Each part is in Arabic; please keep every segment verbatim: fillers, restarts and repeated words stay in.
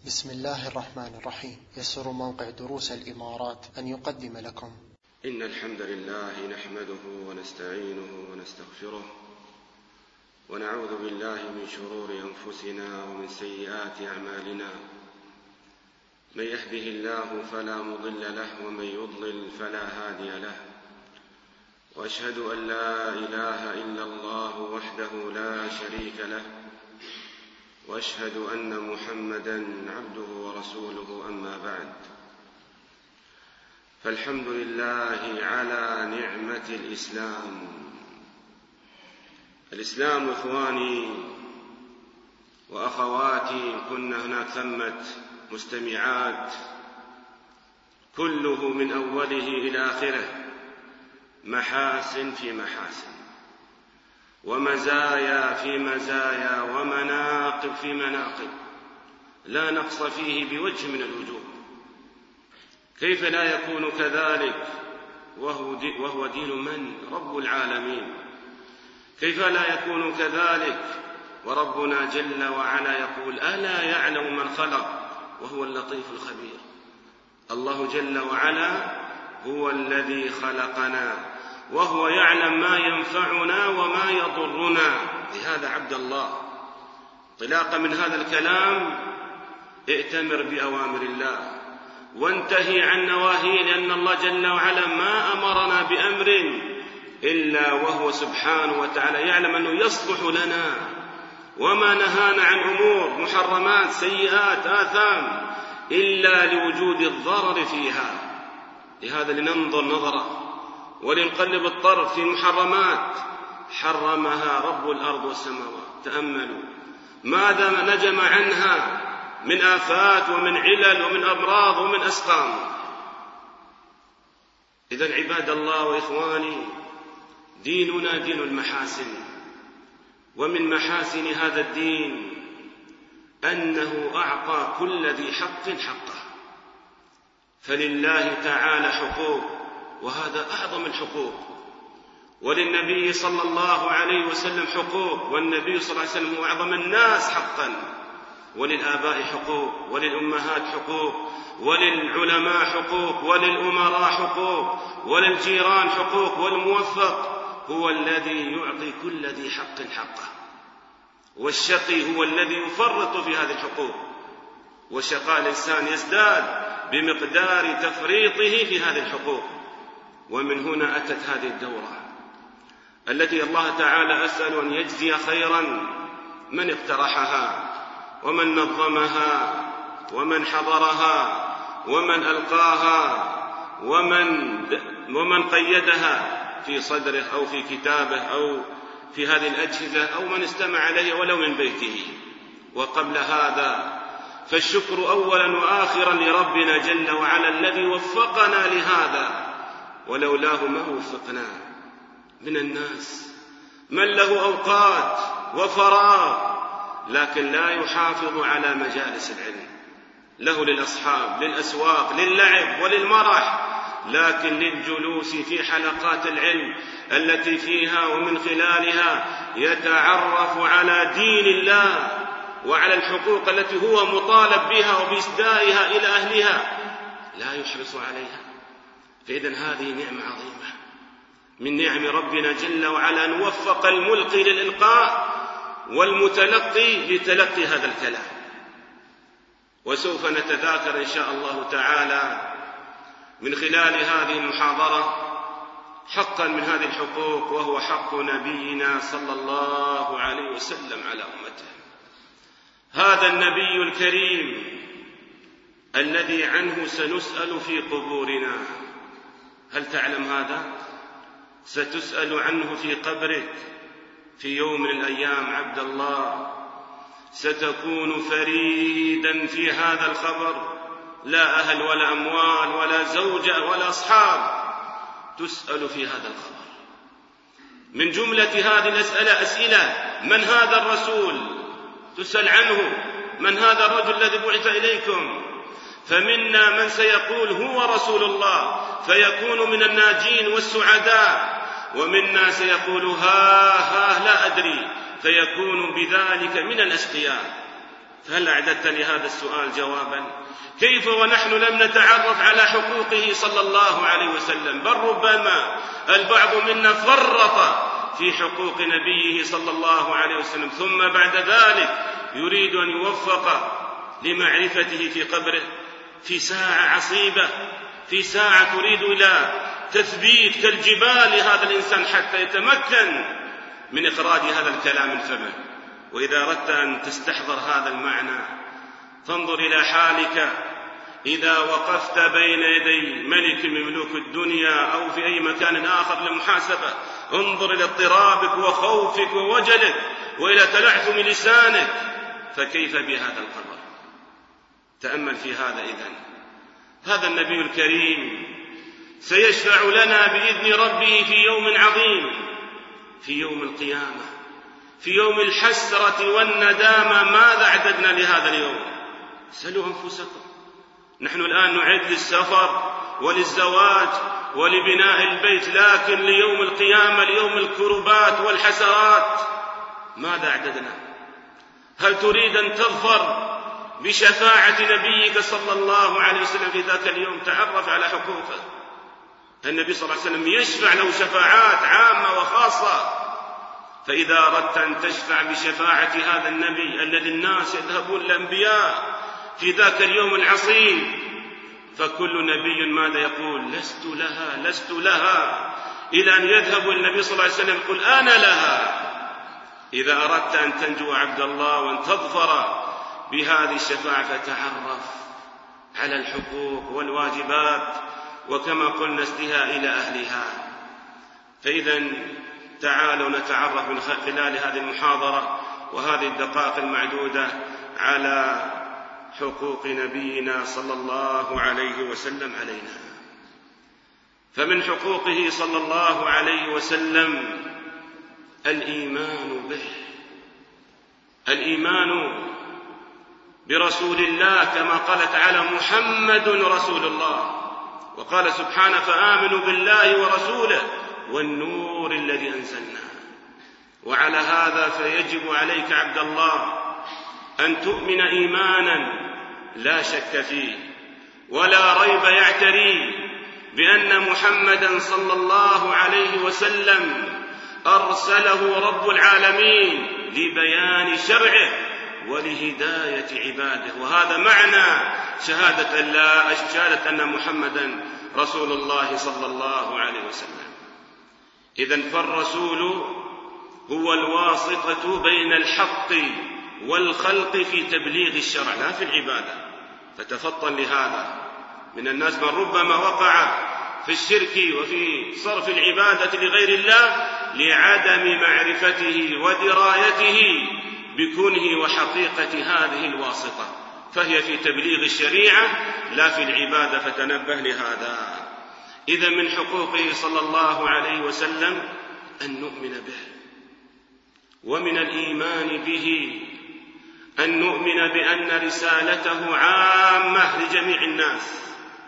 بسم الله الرحمن الرحيم. يسر موقع دروس الإمارات أن يقدم لكم إن الحمد لله نحمده ونستعينه ونستغفره ونعوذ بالله من شرور أنفسنا ومن سيئات أعمالنا. من يهده الله فلا مضل له ومن يضلل فلا هادي له، وأشهد أن لا إله إلا الله وحده لا شريك له، وأشهد أن محمدًا عبده ورسوله. أما بعد، فالحمد لله على نعمة الإسلام. الإسلام إخواني وأخواتي، كنا هناك ثمة مستمعات كله من أوله إلى آخره محاسن في محاسن، ومزايا في مزايا، ومناقب في مناقب، لا نقص فيه بوجه من الوجوه. كيف لا يكون كذلك وهو دين من؟ رب العالمين. كيف لا يكون كذلك وربنا جل وعلا يقول: ألا يعلم من خلق وهو اللطيف الخبير. الله جل وعلا هو الذي خلقنا، وهو يعلم ما ينفعنا وما يضرنا. لهذا عبد الله، انطلاقا من هذا الكلام، ائتمر بأوامر الله وانتهي عن نواهيه، لأن الله جل وعلا ما أمرنا بأمر إلا وهو سبحانه وتعالى يعلم أنه يصلح لنا، وما نهانا عن أمور محرمات سيئات آثام إلا لوجود الضرر فيها. لهذا لننظر نظرة ولنقلب الطرف في محرمات حرمها رب الأرض والسماوات. تأملوا ماذا نجم عنها من آفات ومن علل ومن أمراض ومن أسقام. إذن عباد الله وإخواني، ديننا دين المحاسن، ومن محاسن هذا الدين أنه أعطى كل ذي حق حقه. فلله تعالى حقوق، وهذا أعظم الحقوق، وللنبي صلى الله عليه وسلم حقوق، والنبي صلى الله عليه وسلم هو أعظم الناس حقا، وللآباء حقوق، وللأمهات حقوق، وللعلماء حقوق، وللأمراء حقوق، وللجيران حقوق، والموفق هو الذي يعطي كل ذي حق حقه. والشقي هو الذي يفرط في هذه الحقوق، وشقاء الإنسان يزداد بمقدار تفريطه في هذه الحقوق. ومن هنا أتت هذه الدورة التي الله تعالى أسأل أن يجزي خيرا من اقترحها، ومن نظمها، ومن حضرها، ومن ألقاها، ومن, ومن قيدها في صدره أو في كتابه أو في هذه الأجهزة، أو من استمع عليه ولو من بيته. وقبل هذا فالشكر أولا وآخرا لربنا جل وعلا الذي وفقنا لهذا، ولولاه ما وفقنا. من الناس من له أوقات وفراغ لكن لا يحافظ على مجالس العلم، له للأصحاب، للأسواق، للعب وللمرح، لكن للجلوس في حلقات العلم التي فيها ومن خلالها يتعرف على دين الله وعلى الحقوق التي هو مطالب بها وبإسدائها إلى أهلها، لا يحرص عليها. فإذن هذه نعمة عظيمة من نعم ربنا جل وعلا أن وفق الملقي للإلقاء والمتلقي لتلقي هذا الكلام. وسوف نتذاكر إن شاء الله تعالى من خلال هذه المحاضرة حقا من هذه الحقوق، وهو حق نبينا صلى الله عليه وسلم على أمته. هذا النبي الكريم الذي عنه سنسأل في قبورنا. هل تعلم هذا؟ ستسأل عنه في قبرك في يوم من الأيام عبد الله، ستكون فريدا في هذا الخبر، لا أهل ولا أموال ولا زوجة ولا أصحاب، تسأل في هذا الخبر. من جملة هذه الأسئلة أسئلة: من هذا الرسول؟ تسأل عنه: من هذا الرجل الذي بعث إليكم؟ فمنا من سيقول هو رسول الله فيكون من الناجين والسعداء، ومنا سيقول ها ها لا أدري فيكون بذلك من الأشقياء. فهل أعددت لهذا السؤال جوابا؟ كيف ونحن لم نتعرف على حقوقه صلى الله عليه وسلم؟ بل ربما البعض منا فرط في حقوق نبيه صلى الله عليه وسلم، ثم بعد ذلك يريد أن يوفق لمعرفته في قبره في ساعة عصيبة، في ساعة تريد إلى تثبيت كالجبال لهذا الإنسان حتى يتمكن من إخراج هذا الكلام من فمه. وإذا أردت أن تستحضر هذا المعنى فانظر إلى حالك إذا وقفت بين يدي ملك من ملوك الدنيا أو في أي مكان آخر لمحاسبة، انظر إلى اضطرابك وخوفك ووجلك وإلى تلعثم لسانك، فكيف بهذا القبر؟ تأمل في هذا. إذن هذا النبي الكريم سيشفع لنا بإذن ربه في يوم عظيم، في يوم القيامة، في يوم الحسرة والندامة. ماذا أعددنا لهذا اليوم؟ سألوا أنفسكم. نحن الآن نعد للسفر وللزواج ولبناء البيت، لكن ليوم القيامة، ليوم الكربات والحسرات، ماذا أعددنا؟ هل تريد أن تظفر بشفاعة نبيك صلى الله عليه وسلم في ذاك اليوم؟ تعرف على حقوقه. النبي صلى الله عليه وسلم يشفع له شفاعات عامة وخاصة، فإذا أردت أن تشفع بشفاعة هذا النبي الذي الناس يذهبون الأنبياء في ذاك اليوم العصيب، فكل نبي ماذا يقول؟ لست لها لست لها، إلى أن يذهب النبي صلى الله عليه وسلم يقول أنا لها. إذا أردت أن تنجو عبد الله وأن تظفر بهذه الشفاعة فتعرف على الحقوق والواجبات، وكما قلنا استها إلى أهلها. فإذا تعالوا نتعرف من خلال هذه المحاضرة وهذه الدقائق المعدودة على حقوق نبينا صلى الله عليه وسلم علينا. فمن حقوقه صلى الله عليه وسلم الإيمان به، الإيمان برسول الله، كما قال تعالى محمد رسول الله، وقال سبحانه فآمنوا بالله ورسوله والنور الذي أنزلنا. وعلى هذا فيجب عليك عبد الله أن تؤمن إيمانا لا شك فيه ولا ريب يعتريه بأن محمدا صلى الله عليه وسلم أرسله رب العالمين لبيان شرعه ولهداية عباده. وهذا معنى شهادة لا شهادة أن محمدا رسول الله صلى الله عليه وسلم. إذن فالرسول هو الواسطة بين الحق والخلق في تبليغ الشرع لا في العبادة. فتفطن لهذا. من الناس من ربما وقع في الشرك وفي صرف العبادة لغير الله لعدم معرفته ودرايته بكونه وحقيقة هذه الواسطة، فهي في تبليغ الشريعة لا في العبادة، فتنبه لهذا. إذا من حقوقه صلى الله عليه وسلم أن نؤمن به، ومن الإيمان به أن نؤمن بأن رسالته عامة لجميع الناس،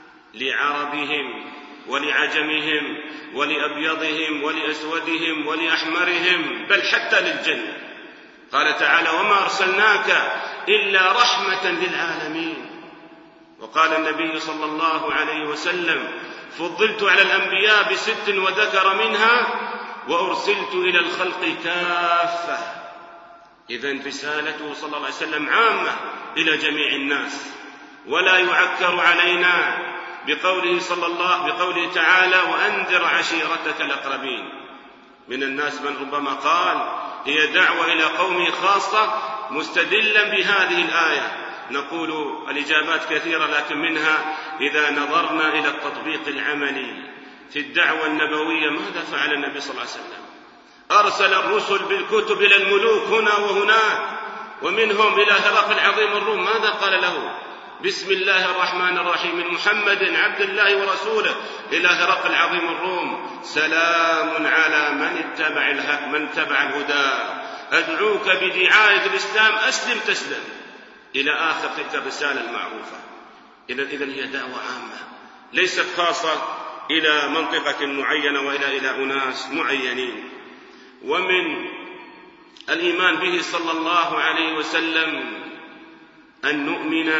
لعربهم ولعجمهم ولأبيضهم ولأسودهم ولأحمرهم، بل حتى للجن. قال تعالى وما أرسلناك إلا رحمة للعالمين. وقال النبي صلى الله عليه وسلم فضلت على الأنبياء بست وذكر منها وأرسلت إلى الخلق كافة. إذن رسالته صلى الله عليه وسلم عامة إلى جميع الناس، ولا يعكر علينا بقوله صلى الله بقوله تعالى وأنذر عشيرتك الأقربين. من الناس من ربما قال هي دعوة إلى قومه خاصة مستدلا بهذه الآية. نقول الإجابات كثيرة، لكن منها إذا نظرنا إلى التطبيق العملي في الدعوة النبوية ماذا فعل النبي صلى الله عليه وسلم؟ أرسل الرسل بالكتب إلى الملوك هنا وهناك، ومنهم إلى هرقل عظيم الروم. ماذا قال له؟ بسم الله الرحمن الرحيم من محمد عبد الله ورسوله إلى هرقل عظيم الروم سلام على من اتبع الهدى من اتبع الهدى أدعوك بدعاية الإسلام أسلم تسلم إلى آخر تلك الرسالة المعروفة. إذن إذن هي دعوة عامة ليست خاصة إلى منطقة معينة وإلى إلى أناس معينين. ومن الإيمان به صلى الله عليه وسلم أن نؤمن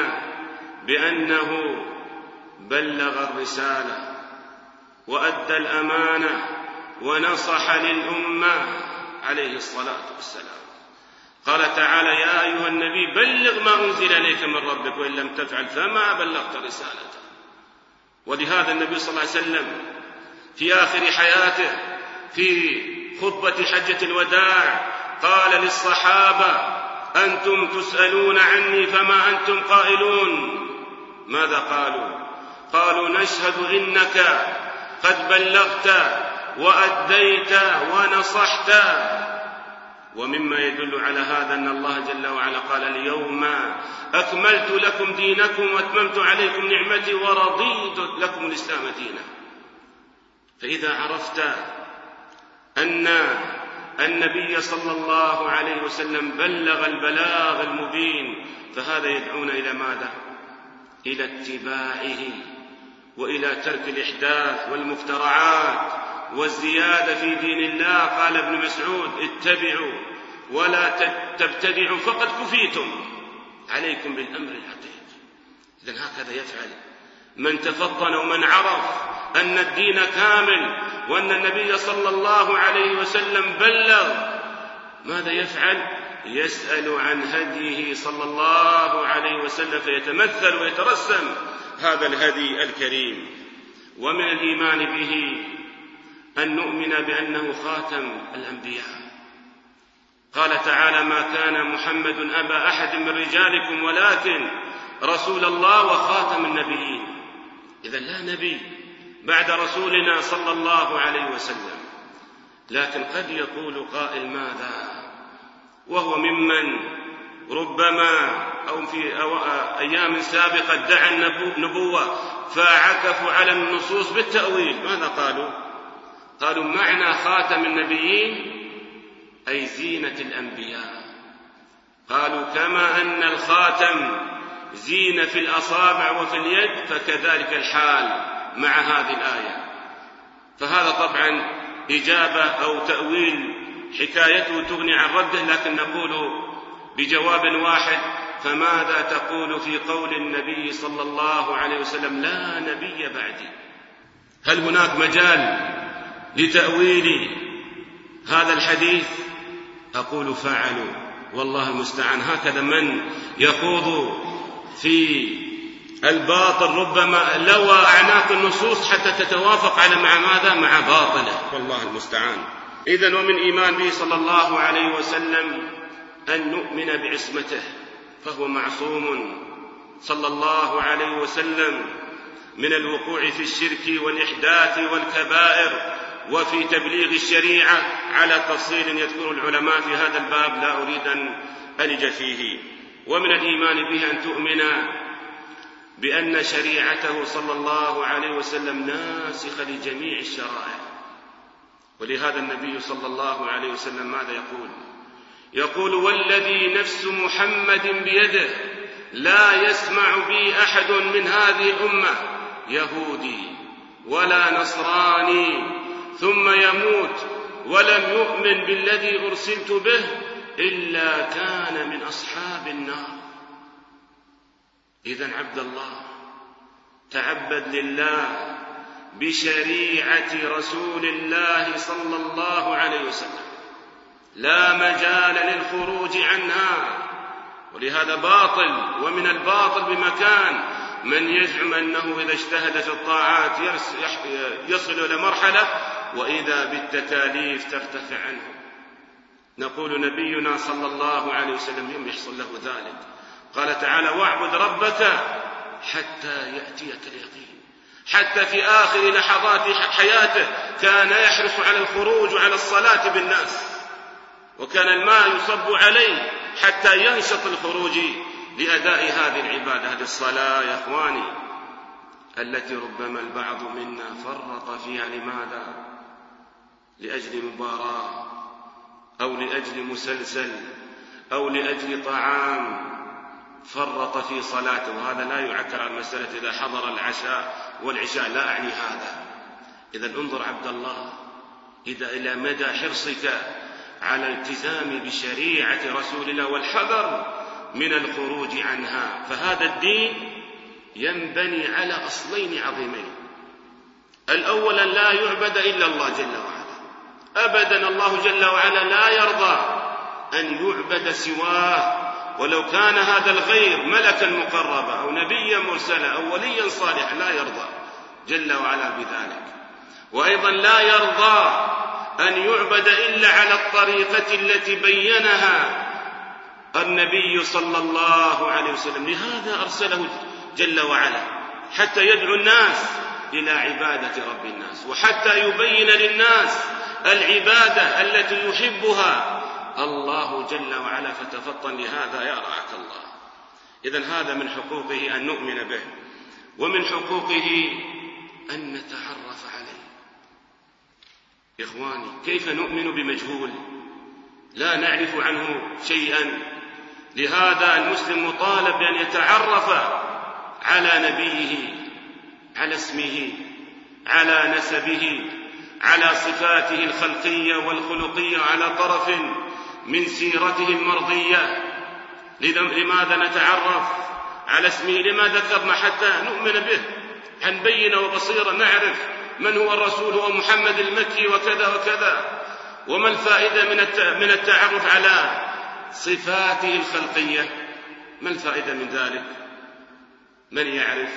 بأنه بلغ الرسالة وأدى الأمانة ونصح للأمة عليه الصلاة والسلام. قال تعالى: يا أيها النبي بلغ ما أنزل إليك من ربك وإن لم تفعل فما بلغت رسالته. ولهذا النبي صلى الله عليه وسلم في آخر حياته في خطبة حجة الوداع قال للصحابة: أنتم تسألون عني فما أنتم قائلون. ماذا قالوا؟ قالوا: نشهد إنك قد بلغت وأديت ونصحت. ومما يدل على هذا أن الله جل وعلا قال: اليوم أكملت لكم دينكم وأتممت عليكم نعمتي ورضيت لكم الإسلام دينا. فإذا عرفت أن النبي صلى الله عليه وسلم بلغ البلاغ المبين فهذا يدعونا إلى ماذا؟ إلى اتباعه وإلى ترك الإحداث والمخترعات والزيادة في دين الله. قال ابن مسعود: اتبعوا ولا تبتدعوا فقد كفيتم، عليكم بالأمر الحقيقي. إذن هكذا يفعل من تفطن ومن عرف أن الدين كامل وأن النبي صلى الله عليه وسلم بلغ. ماذا يفعل؟ يسأل عن هديه صلى الله عليه وسلم فيتمثل ويترسم هذا الهدي الكريم. ومن الإيمان به أن نؤمن بأنه خاتم الأنبياء. قال تعالى: ما كان محمد أبا أحد من رجالكم ولكن رسول الله وخاتم النبيين. إذن لا نبي بعد رسولنا صلى الله عليه وسلم. لكن قد يقول قائل: ماذا وهو ممن ربما أو في أيام سابقة ادعى النبوة فعكفوا على النصوص بالتأويل. ماذا قالوا؟ قالوا: معنى خاتم النبيين أي زينة الأنبياء. قالوا: كما أن الخاتم زينة في الأصابع وفي اليد فكذلك الحال مع هذه الآية. فهذا طبعا إجابة أو تأويل حكايته تغني عن رده، لكن نقول بجواب واحد: فماذا تقول في قول النبي صلى الله عليه وسلم: لا نبي بعدي؟ هل هناك مجال لتأويل هذا الحديث؟ أقول: فعلوا والله المستعان. هكذا من يخوض في الباطل ربما لوى أعناق النصوص حتى تتوافق على مع ماذا؟ مع باطله، والله المستعان. إذن ومن إيمان به صلى الله عليه وسلم أن نؤمن بعصمته، فهو معصوم صلى الله عليه وسلم من الوقوع في الشرك والإحداث والكبائر وفي تبليغ الشريعة على تفصيل يذكر العلماء في هذا الباب لا أريد أن ألج فيه. ومن الإيمان به أن تؤمن بأن شريعته صلى الله عليه وسلم ناسخة لجميع الشرائع. ولهذا النبي صلى الله عليه وسلم ماذا يقول؟ يقول: والذي نفس محمد بيده لا يسمع بي أحد من هذه الأمة يهودي ولا نصراني ثم يموت ولم يؤمن بالذي أرسلت به إلا كان من أصحاب النار. إذن عبد الله تعبد لله بشريعة رسول الله صلى الله عليه وسلم، لا مجال للخروج عنها. ولهذا باطل، ومن الباطل بمكان من يزعم أنه إذا اجتهد في الطاعات يصل إلى مرحلة وإذا بالتكاليف ترتفع عنه. نقول نبينا صلى الله عليه وسلم يوم يحصل له ذلك قال تعالى: واعبد ربك حتى يأتيك اليقين. حتى في آخر لحظات حياته كان يحرص على الخروج وعلى الصلاة بالناس، وكان الماء يصب عليه حتى ينشط الخروج لأداء هذه العبادة، هذه الصلاة يا أخواني التي ربما البعض منا فرط فيها. لماذا؟ لأجل مباراة أو لأجل مسلسل أو لأجل طعام فرط في صلاته، وهذا لا يعكر على المسألة إذا حضر العشاء والعشاء، لا أعني هذا. إذن انظر عبد الله إذا إلى مدى حرصك على الالتزام بشريعة رسول الله والحذر من الخروج عنها. فهذا الدين ينبني على أصلين عظيمين: الأول لا يعبد إلا الله جل وعلا، أبدا الله جل وعلا لا يرضى أن يعبد سواه، ولو كان هذا الغير ملكا مقربا أو نبيا مرسلا أو وليا صالحا لا يرضى جل وعلا بذلك. وأيضا لا يرضى أن يعبد إلا على الطريقة التي بينها النبي صلى الله عليه وسلم، لهذا أرسله جل وعلا حتى يدعو الناس إلى عبادة رب الناس، وحتى يبين للناس العبادة التي يحبها الله جل وعلا. فتفطن لهذا يا رعاك الله. إذن هذا من حقوقه أن نؤمن به، ومن حقوقه أن نتعرف عليه. إخواني، كيف نؤمن بمجهول لا نعرف عنه شيئا؟ لهذا المسلم مطالب بأن يتعرف على نبيه، على اسمه، على نسبه، على صفاته الخلقية والخلقية، على طرف من سيرته المرضية. لماذا نتعرف على اسمه؟ لما ذكرنا؟ حتى نؤمن به عن بينة وبصيرة، نعرف من هو الرسول، هو محمد المكي وكذا وكذا. وما الفائدة من التعرف على صفاته الخلقية؟ ما الفائدة من ذلك؟ من يعرف؟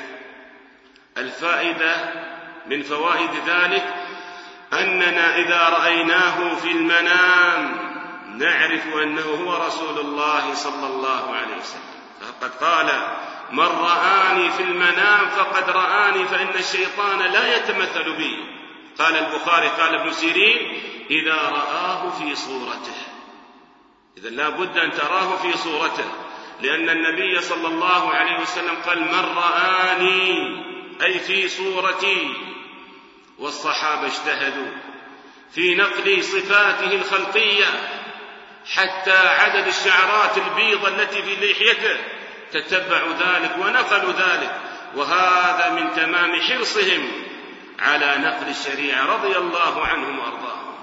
الفائدة من فوائد ذلك أننا إذا رأيناه في المنام نعرف أنه هو رسول الله صلى الله عليه وسلم. فقد قال: من رآني في المنام فقد رآني، فإن الشيطان لا يتمثل بي. قال البخاري قال ابن سيرين: إذا رآه في صورته. إذا لا بد أن تراه في صورته، لأن النبي صلى الله عليه وسلم قال: من رآني أي في صورتي. والصحابة اجتهدوا في نقل صفاته الخلقية حتى عدد الشعرات البيض التي في لحيته تتبعوا ذلك ونقلوا ذلك، وهذا من تمام حرصهم على نقل الشريعة رضي الله عنهم وأرضاهم.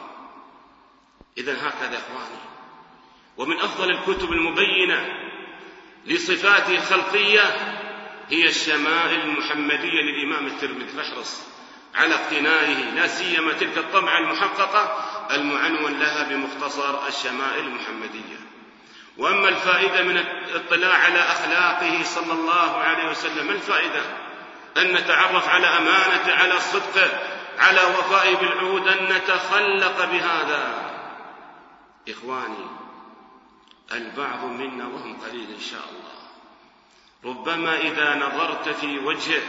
إذن هكذا إخواني. ومن أفضل الكتب المبينة لصفاته الخلقية هي الشمائل المحمدية للإمام الترمذي، فاحرص على اقتنائه، لا سيما تلك الطبعة المحققة المعنون لها بمختصر الشمائل المحمدية. وأما الفائدة من الاطلاع على أخلاقه صلى الله عليه وسلم، ما الفائدة؟ أن نتعرف على أمانته، على صدقه، على وفائه بالعهود، أن نتخلق بهذا. إخواني، البعض منا وهم قليل إن شاء الله ربما إذا نظرت في وجهه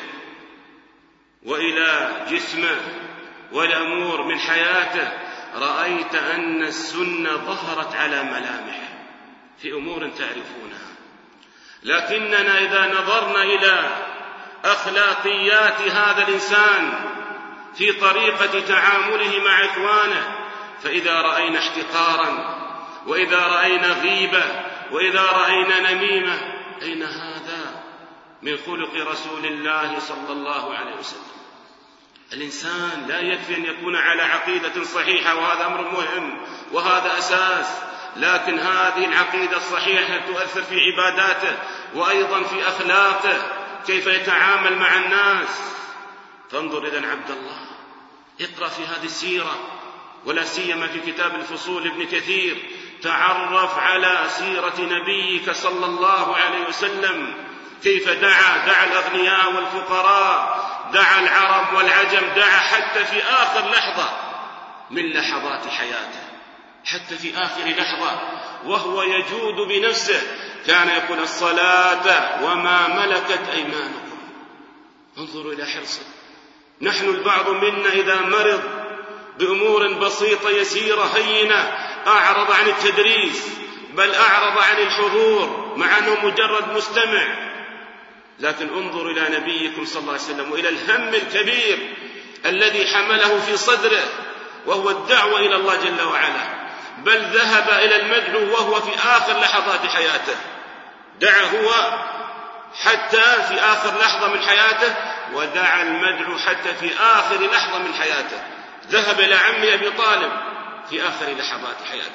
وإلى جسمه والأمور من حياته رأيت أن السنة ظهرت على ملامحه في أمور تعرفونها. لكننا إذا نظرنا إلى أخلاقيات هذا الإنسان في طريقة تعامله مع إخوانه، فإذا رأينا احتقارا، وإذا رأينا غيبة، وإذا رأينا نميمة، أين هذا من خلق رسول الله صلى الله عليه وسلم؟ الإنسان لا يكفي أن يكون على عقيدة صحيحة، وهذا أمر مهم وهذا أساس، لكن هذه العقيدة الصحيحة تؤثر في عباداته وأيضا في أخلاقه، كيف يتعامل مع الناس. فانظر إذن عبد الله، اقرأ في هذه السيرة، ولا سيما في كتاب الفصول ابن كثير، تعرف على سيرة نبيك صلى الله عليه وسلم، كيف دعا دعا الأغنياء والفقراء، دعا العرب والعجم، دعا حتى في آخر لحظة من لحظات حياته، حتى في آخر لحظة وهو يجود بنفسه كان يقول: الصلاة وما ملكت أيمانكم. انظروا إلى حرصه. نحن البعض منا إذا مرض بأمور بسيطة يسيرة هينة أعرض عن التدريس، بل أعرض عن الحضور مع أنه مجرد مستمع. لكن انظروا إلى نبيكم صلى الله عليه وسلم وإلى الهم الكبير الذي حمله في صدره، وهو الدعوة إلى الله جل وعلا، بل ذهب إلى المدعو وهو في آخر لحظات حياته، دعا هو حتى في آخر لحظة من حياته، ودعا المدعو حتى في آخر لحظة من حياته. ذهب إلى عمه أبي طالب في آخر لحظات حياته،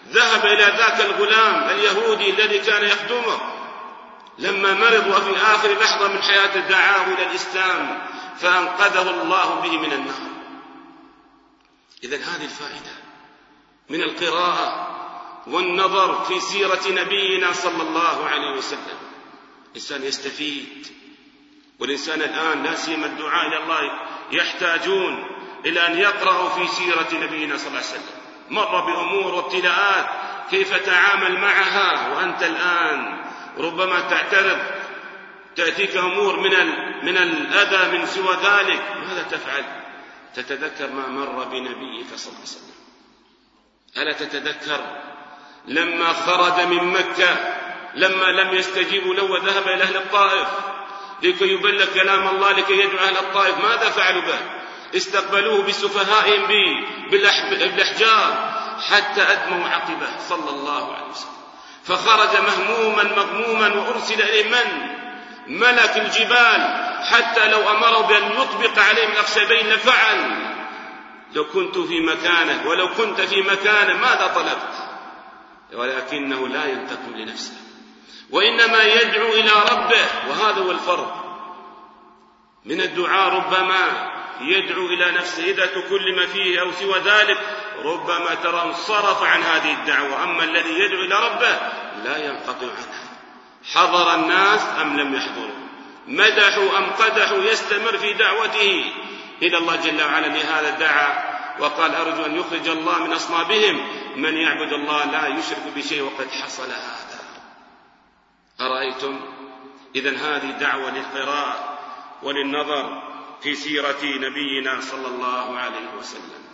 ذهب إلى ذاك الغلام اليهودي الذي كان يخدمه لما مرض وفي آخر لحظة من حياته دعاه إلى الإسلام فأنقذه الله به من النار. إذن هذه الفائدة من القراءة والنظر في سيرة نبينا صلى الله عليه وسلم. الإنسان يستفيد، والإنسان الآن لا سيما الدعاء إلى الله يحتاجون إلى أن يقرأوا في سيرة نبينا صلى الله عليه وسلم. مر بأمور وابتلاءات كيف تعامل معها، وأنت الآن ربما تعترض تأتيك أمور من من الأذى من سوى ذلك، ماذا تفعل؟ تتذكر ما مر بنبيك صلى الله عليه وسلم. ألا تتذكر لما خرج من مكة لما لم يستجيبوا له وذهب إلى أهل الطائف لكي يبلغ كلام الله، لكي يدعو أهل الطائف، ماذا فعلوا به؟ استقبلوه بسفهائهم بالأحجار حتى أدموا عقبه صلى الله عليه وسلم. فخرج مهموما مغموما وأرسل إليه من؟ ملك الجبال، حتى لو أمروا بأن يطبق عليهم الأخشبين لفعل. لو كنت في مكانه ولو كنت في مكانه ماذا طلبت؟ ولكنه لا ينتقم لنفسه، وإنما يدعو إلى ربه. وهذا هو الفرق من الدعاء، ربما يدعو إلى نفسه إذا تكلم فيه أو سوى ذلك ربما ترى انصرف عن هذه الدعوة، أما الذي يدعو إلى ربه لا ينقطع عنها. حضر الناس أم لم يحضروا، مدحوا أم قدحوا، يستمر في دعوته إلى الله جل وعلا. لهذا دعا وقال أرجو أن يخرج الله من أصلابهم من يعبد الله لا يشرك بشيء، وقد حصل هذا. أرأيتم؟ إذن هذه دعوة للقراءة وللنظر في سيرة نبينا صلى الله عليه وسلم.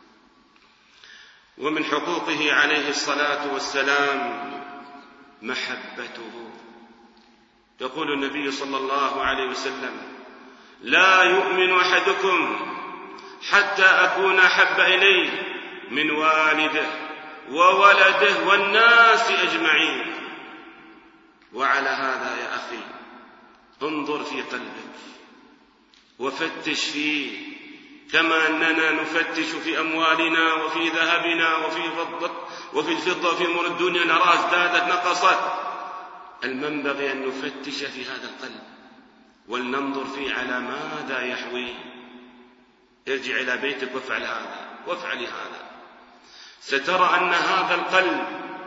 ومن حقوقه عليه الصلاة والسلام محبته. يقول النبي صلى الله عليه وسلم لا يؤمن أحدكم حتى أكون أحب إليه من والده وولده والناس أجمعين. وعلى هذا يا أخي انظر في قلبك وفتش فيه، كما أننا نفتش في أموالنا وفي ذهبنا وفي فضة وفي الفضة وفي أمور الدنيا نراها ازدادت نقصت. المنبغي أن نفتش في هذا القلب ولننظر فيه على ماذا يحوي. ارجع إلى بيتك وافعل هذا وافعل هذا، سترى أن هذا القلب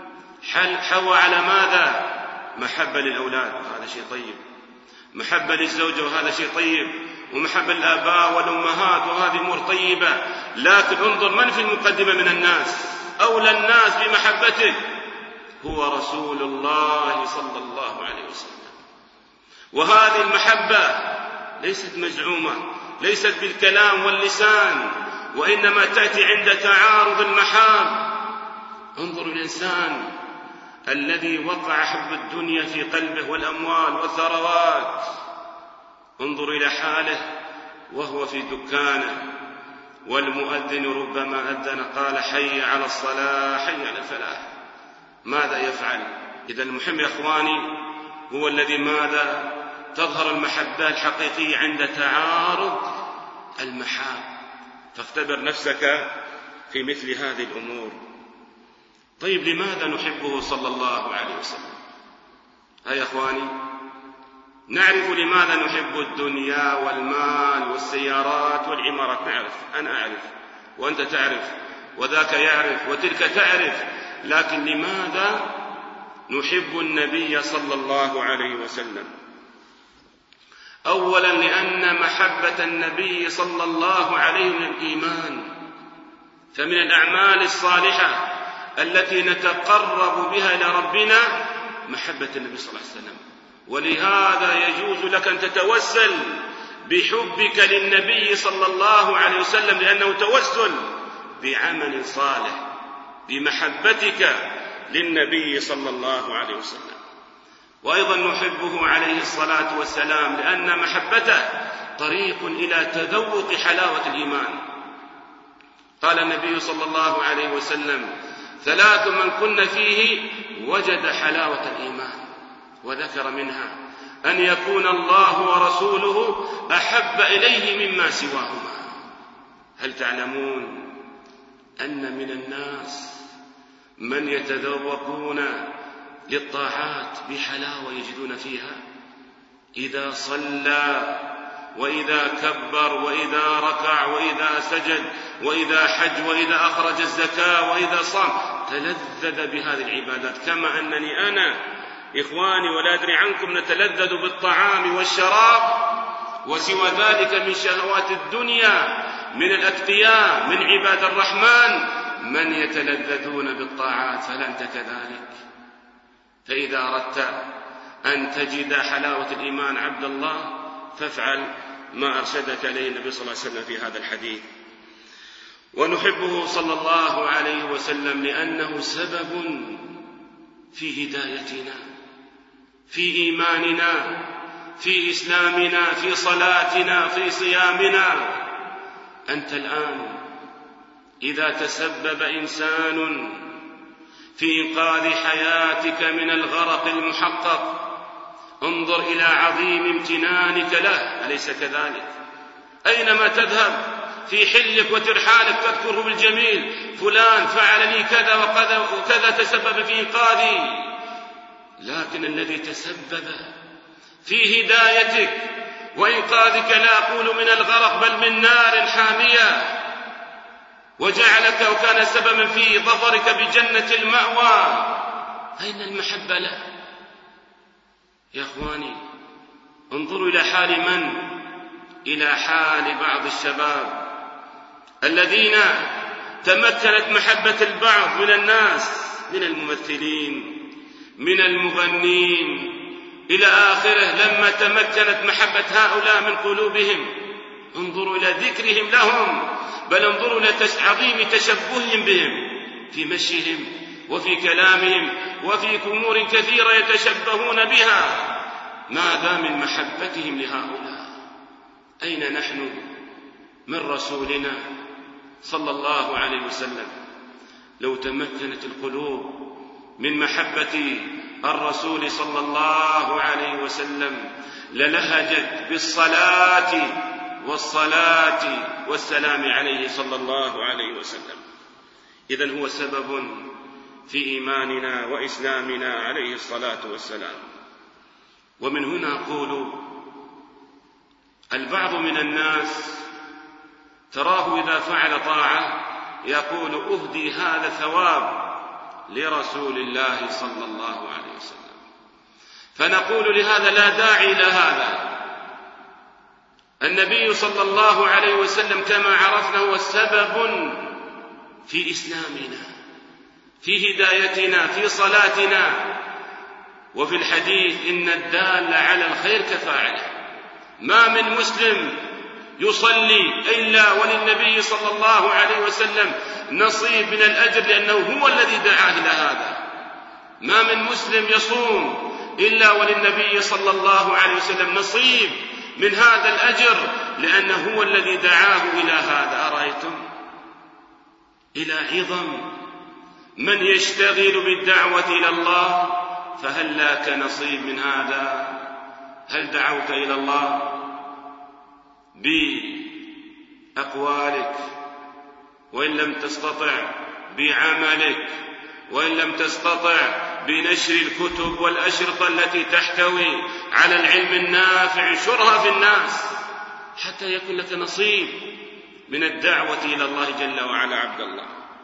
حوى على ماذا؟ محبة للأولاد وهذا شيء طيب، محبة للزوجة وهذا شيء طيب، ومحبة للآباء والأمهات وهذه أمور طيبة. لكن انظر من في المقدمة من الناس. أولى الناس بمحبتك هو رسول الله صلى الله عليه وسلم. وهذه المحبة ليست مزعومة، ليست بالكلام واللسان، وإنما تأتي عند تعارض المحاب. انظر الإنسان الذي وقع حب الدنيا في قلبه والأموال والثروات، انظر إلى حاله وهو في دكانه والمؤذن ربما أذن قال حي على الصلاة حي على الفلاح، ماذا يفعل؟ إذا المهم يا إخواني هو الذي ماذا؟ تظهر المحبة الحقيقية عند تعارض المحاب. فاختبر نفسك في مثل هذه الأمور. طيب لماذا نحبه صلى الله عليه وسلم؟ ها يا إخواني نعرف لماذا نحب الدنيا والمال والسيارات والعمارات، نعرف، أنا أعرف وأنت تعرف وذاك يعرف وتلك تعرف، لكن لماذا نحب النبي صلى الله عليه وسلم؟ أولا لأن محبة النبي صلى الله عليه من الإيمان، فمن الأعمال الصالحة التي نتقرب بها إلى ربنا محبة النبي صلى الله عليه وسلم. ولهذا يجوز لك أن تتوسل بحبك للنبي صلى الله عليه وسلم، لأنه توسل بعمل صالح بمحبتك للنبي صلى الله عليه وسلم. وأيضا نحبه عليه الصلاة والسلام لأن محبته طريق إلى تذوق حلاوة الإيمان. قال النبي صلى الله عليه وسلم ثلاث من كن فيه وجد حلاوة الإيمان، وذكر منها أن يكون الله ورسوله أحب إليه مما سواهما. هل تعلمون أن من الناس من يتذوقون للطاعات بحلاوة يجدون فيها، إذا صلى وإذا كبر وإذا ركع وإذا سجد وإذا حج وإذا أخرج الزكاة وإذا صام تلذذ بهذه العبادات، كما أنني أنا إخواني ولا أدري عنكم نتلذذ بالطعام والشراب وسوى ذلك من شهوات الدنيا من الأتقياء من عباد الرحمن من يتلذذون بالطاعات، فلا أنت كذلك. فإذا أردت أن تجد حلاوة الإيمان عبد الله فافعل ما أرشدك إليه النبي صلى الله عليه وسلم في هذا الحديث. ونحبه صلى الله عليه وسلم لأنه سبب في هدايتنا، في إيماننا، في إسلامنا، في صلاتنا، في صيامنا. أنت الآن إذا تسبب إنسان في إنقاذ حياتك من الغرق المحقق انظر إلى عظيم امتنانك له، أليس كذلك؟ أينما تذهب في حلك وترحالك تذكره بالجميل، فلان فعل لي كذا وكذا وكذا تسبب في إنقاذي. لكن الذي تسبب في هدايتك وإنقاذك لا أقول من الغرق بل من نار حامية وجعلك وكان سببا في ظفرك بجنة المأوى، أين المحبة له؟ يا أخواني انظروا إلى حال من؟ إلى حال بعض الشباب الذين تمكنت محبة البعض من الناس من الممثلين من المغنين إلى آخره، لما تمكنت محبة هؤلاء من قلوبهم انظروا إلى ذكرهم لهم، بل انظروا إلى عظيم تشبههم بهم في مشيهم وفي كلامهم وفي أمور كثيرة يتشبهون بها. ماذا من محبتهم لهؤلاء؟ أين نحن من رسولنا صلى الله عليه وسلم؟ لو تمكنت القلوب من محبة الرسول صلى الله عليه وسلم للهجت بالصلاة والصلاة والسلام عليه صلى الله عليه وسلم. إذن هو سبب في إيماننا وإسلامنا عليه الصلاة والسلام. ومن هنا أقول البعض من الناس تراه إذا فعل طاعة يقول أهدي هذا ثواب لرسول الله صلى الله عليه وسلم، فنقول لهذا لا داعي لهذا. النبي صلى الله عليه وسلم كما عرفنا هو السبب في إسلامنا في هدايتنا في صلاتنا. وفي الحديث إن الدال على الخير كفاعله، ما من مسلم يصلي إلا وللنبي صلى الله عليه وسلم نصيب من الأجر لأنه هو الذي دعاه إلى هذا. ما من مسلم يصوم إلا وللنبي صلى الله عليه وسلم نصيب من هذا الأجر لأنه هو الذي دعاه إلى هذا. أرأيتم إلى عظم من يشتغل بالدعوة إلى الله، فهل لك نصيب من هذا؟ هل دعوت إلى الله بأقوالك وإن لم تستطع بعملك وإن لم تستطع بنشر الكتب والأشرطة التي تحتوي على العلم النافع انشرها في الناس حتى يكون لك نصيب من الدعوة إلى الله جل وعلا عبد الله.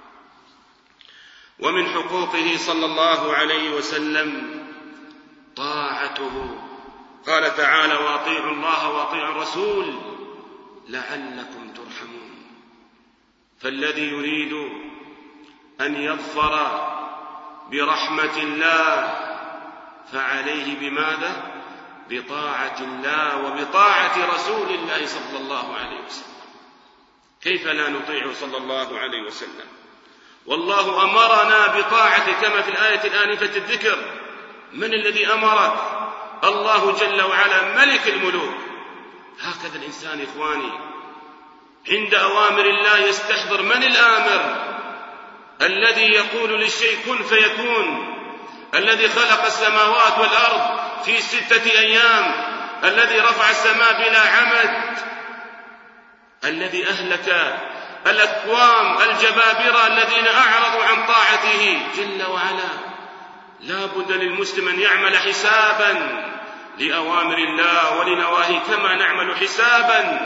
ومن حقوقه صلى الله عليه وسلم طاعته، قال تعالى وأطيعوا الله وأطيعوا الرسول لعلكم ترحمون. فالذي يريد أن يظفر برحمة الله فعليه بماذا؟ بطاعة الله وبطاعة رسول الله صلى الله عليه وسلم. كيف لا نطيعه صلى الله عليه وسلم؟ والله أمرنا بطاعته كما في الآية الآنفة الذكر. من الذي أمرك؟ الله جل وعلا ملك الملوك. هكذا الإنسان إخواني عند أوامر الله يستحضر من الآمر، الذي يقول للشيء كن فيكون، الذي خلق السماوات والأرض في ستة أيام، الذي رفع السماء بلا عمد، الذي أهلك الأكوام الجبابرة الذين أعرضوا عن طاعته جل وعلا. لا بد للمسلم أن يعمل حسابا لأوامر الله ولنواهيه، كما نعمل حسابا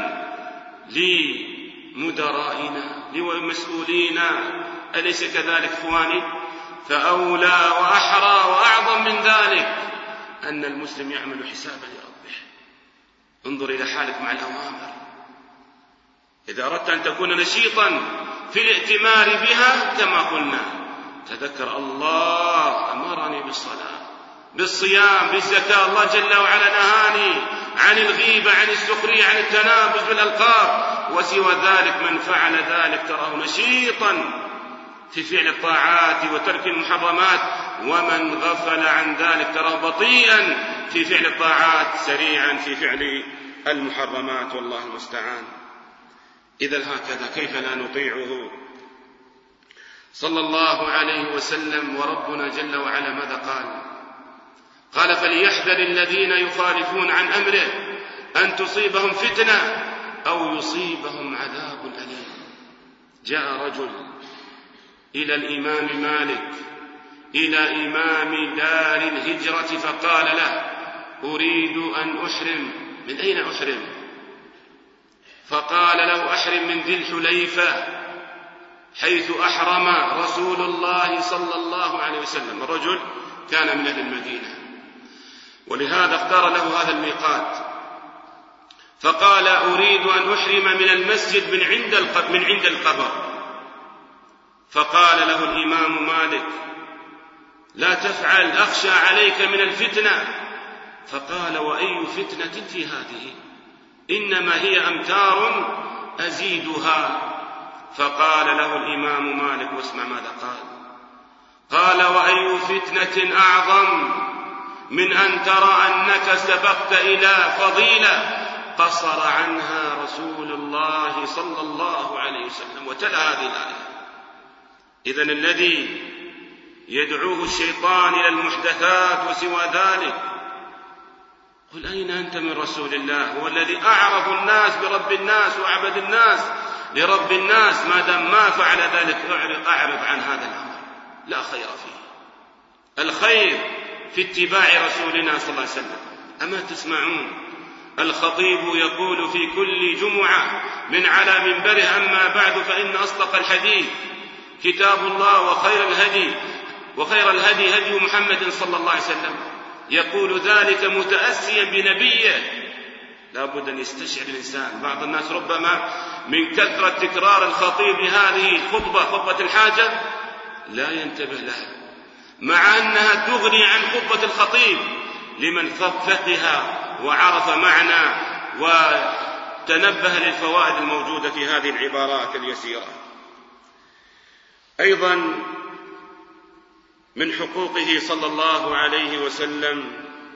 لمدرائنا لمسؤولينا، أليس كذلك إخواني؟ فأولى وأحرى وأعظم من ذلك أن المسلم يعمل حسابا لربه. انظر إلى حالك مع الأوامر. إذا أردت أن تكون نشيطا في الائتمار بها كما قلنا، تذكر الله أمرني بالصلاة، بالصيام، بالزكاة. الله جل وعلا نهاني عن الغيبة، عن السخرية، عن التنابز بالألقاب. وسوى ذلك من فعل ذلك تراه نشيطا في فعل الطاعات وترك المحرمات، ومن غفل عن ذلك تراه بطيئا في فعل الطاعات، سريعا في فعل المحرمات، والله المستعان. إذا هكذا كيف لا نطيعه صلى الله عليه وسلم؟ وربنا جل وعلا ماذا قال؟ قال: فليحذر الذين يخالفون عن أمره أن تصيبهم فتنة أو يصيبهم عذاب أليم. جاء رجل إلى الإمام مالك، إلى إمام دار الهجرة، فقال له: أريد أن أحرم. من أين أحرم؟ فقال له: أحرم من ذي الحليفة حيث أحرم رسول الله صلى الله عليه وسلم. الرجل كان من أهل المدينة، ولهذا اختار له هذا الميقات. فقال: أريد أن أحرم من المسجد من عند من عند القبر. فقال له الإمام مالك: لا تفعل، أخشى عليك من الفتنة. فقال: وأي فتنة في هذه؟ إنما هي أمتار أزيدها. فقال له الإمام مالك، واسمع ماذا قال: قال: وأي فتنة أعظم من أن ترى أنك سبقت إلى فضيلة قصر عنها رسول الله صلى الله عليه وسلم. وتلا هذه الآية. إذن الذي يدعوه الشيطان إلى المحدثات وسوى ذلك، قل: أين أنت من رسول الله؟ هو الذي أعرف الناس برب الناس وأعبد الناس لرب الناس. ما دام ما فعل ذلك أعرض عن هذا الأمر، لا خير فيه. الخير في اتباع رسولنا صلى الله عليه وسلم. أما تسمعون الخطيب يقول في كل جمعة من على منبره: أما بعد فإن أصدق الحديث كتاب الله، وخير الهدي وخير الهدي هدي محمد صلى الله عليه وسلم. يقول ذلك متأسيا بنبيه. لا بد أن يستشعر الإنسان. بعض الناس ربما من كثرة تكرار الخطيب لهذه الخطبة، خطبة الحاجة، لا ينتبه لها، مع أنها تغني عن خطبة الخطيب لمن فقه وعرف معنى وتنبه للفوائد الموجودة في هذه العبارات اليسيرة. أيضا من حقوقه صلى الله عليه وسلم